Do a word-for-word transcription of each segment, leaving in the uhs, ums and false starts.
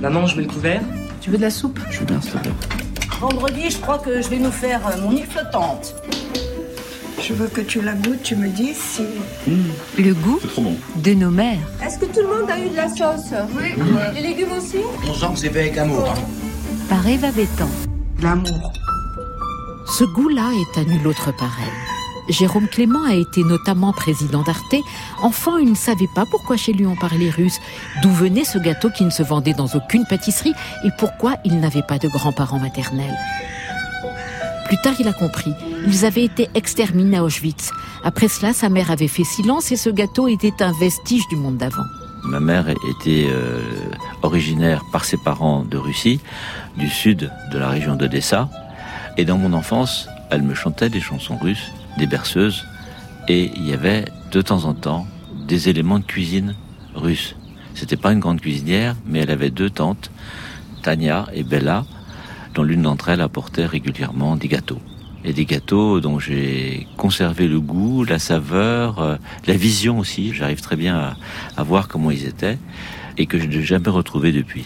Maman, je mets le couvert. Tu veux de la soupe? Je veux bien, s'il te plaît. Vendredi, je crois que je vais nous faire mon île flottante. Je veux que tu la goûtes, tu me dis si... Mmh. Le goût bon. De nos mères. Est-ce que tout le monde a eu de la sauce? Oui. Mmh. Les légumes aussi? On sent que c'est fait avec amour. Hein. Par Eva Bétan. L'amour. Ce goût-là est à nul autre pareil. Jérôme Clément a été notamment président d'Arte. Enfant, il ne savait pas pourquoi chez lui on parlait russe, d'où venait ce gâteau qui ne se vendait dans aucune pâtisserie et pourquoi il n'avait pas de grands-parents maternels. Plus tard, il a compris. Ils avaient été exterminés à Auschwitz. Après cela, sa mère avait fait silence et ce gâteau était un vestige du monde d'avant. Ma mère était euh, originaire par ses parents de Russie, du sud de la région d'Odessa. Et dans mon enfance, elle me chantait des chansons russes, des berceuses. Et il y avait de temps en temps des éléments de cuisine russes. C'était pas une grande cuisinière, mais elle avait deux tantes, Tania et Bella, dont l'une d'entre elles apportait régulièrement des gâteaux. Et des gâteaux dont j'ai conservé le goût, la saveur, euh, la vision aussi. J'arrive très bien à, à voir comment ils étaient et que je n'ai jamais retrouvé depuis.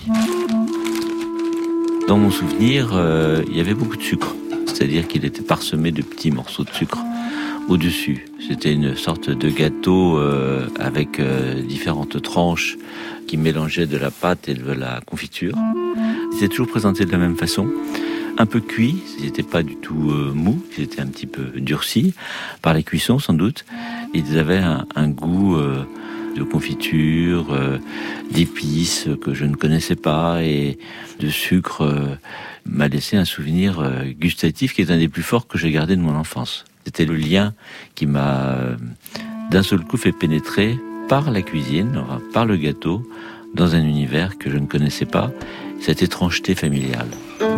Dans mon souvenir, euh, il y avait beaucoup de sucre. C'est-à-dire qu'il était parsemé de petits morceaux de sucre au-dessus. C'était une sorte de gâteau euh, avec euh, différentes tranches qui mélangeaient de la pâte et de la confiture. Ils étaient toujours présentés de la même façon. Un peu cuits, ils n'étaient pas du tout euh, mous, ils étaient un petit peu durcis, par la cuisson sans doute. Ils avaient un, un goût euh, de confiture, euh, d'épices que je ne connaissais pas, et de sucre euh, m'a laissé un souvenir euh, gustatif qui est un des plus forts que j'ai gardé de mon enfance. C'était le lien qui m'a euh, d'un seul coup fait pénétrer par la cuisine, enfin, par le gâteau, dans un univers que je ne connaissais pas, cette étrangeté familiale.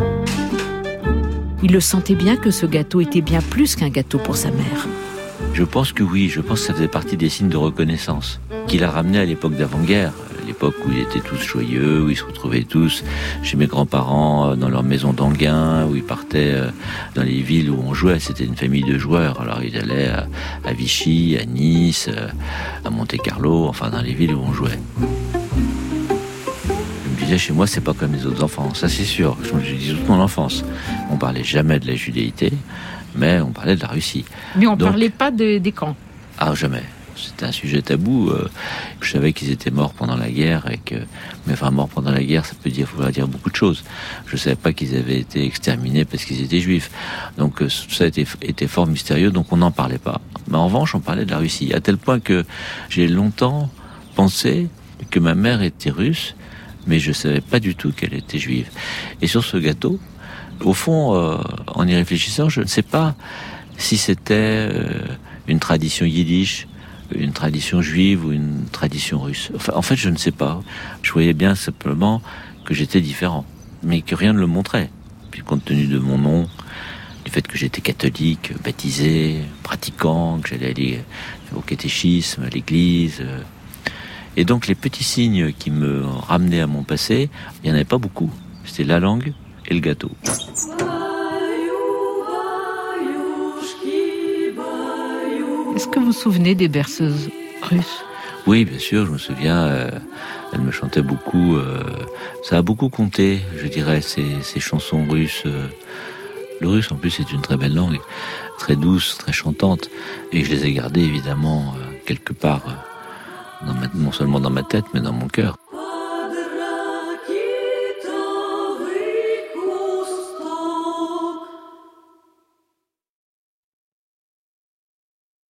Il le sentait bien que ce gâteau était bien plus qu'un gâteau pour sa mère. Je pense que oui, je pense que ça faisait partie des signes de reconnaissance qu'il a ramené à l'époque d'avant-guerre, l'époque où ils étaient tous joyeux, où ils se retrouvaient tous chez mes grands-parents, dans leur maison d'Anguin, où ils partaient dans les villes où on jouait. C'était une famille de joueurs, alors ils allaient à, à Vichy, à Nice, à Monte-Carlo, enfin dans les villes où on jouait. Chez moi, c'est pas comme les autres enfants, ça c'est sûr. Je me dis toute mon enfance. On parlait jamais de la judéité, mais on parlait de la Russie. Mais on Donc, parlait pas de, des camps. Ah, jamais. C'était un sujet tabou. Je savais qu'ils étaient morts pendant la guerre et que, mais enfin, morts pendant la guerre, ça peut dire, faut dire beaucoup de choses. Je savais pas qu'ils avaient été exterminés parce qu'ils étaient juifs. Donc, ça était, était fort mystérieux, donc on n'en parlait pas. Mais en revanche, on parlait de la Russie, à tel point que j'ai longtemps pensé que ma mère était russe, mais je savais pas du tout qu'elle était juive. Et sur ce gâteau, au fond, euh, en y réfléchissant, je ne sais pas si c'était euh, une tradition yiddish, une tradition juive ou une tradition russe. Enfin, en fait, je ne sais pas. Je voyais bien simplement que j'étais différent, mais que rien ne le montrait. Puis compte tenu de mon nom, du fait que j'étais catholique, baptisé, pratiquant, que j'allais aller au catéchisme, à l'église... Euh, Et donc les petits signes qui me ramenaient à mon passé, il n'y en avait pas beaucoup. C'était la langue et le gâteau. Est-ce que vous vous souvenez des berceuses russes? Oui, bien sûr, je me souviens. Euh, elle me chantait beaucoup. Euh, ça a beaucoup compté, je dirais, ces, ces chansons russes. Euh, le russe, en plus, c'est une très belle langue, très douce, très chantante. Et je les ai gardées, évidemment, euh, quelque part... Euh, Dans ma, non seulement dans ma tête, mais dans mon cœur.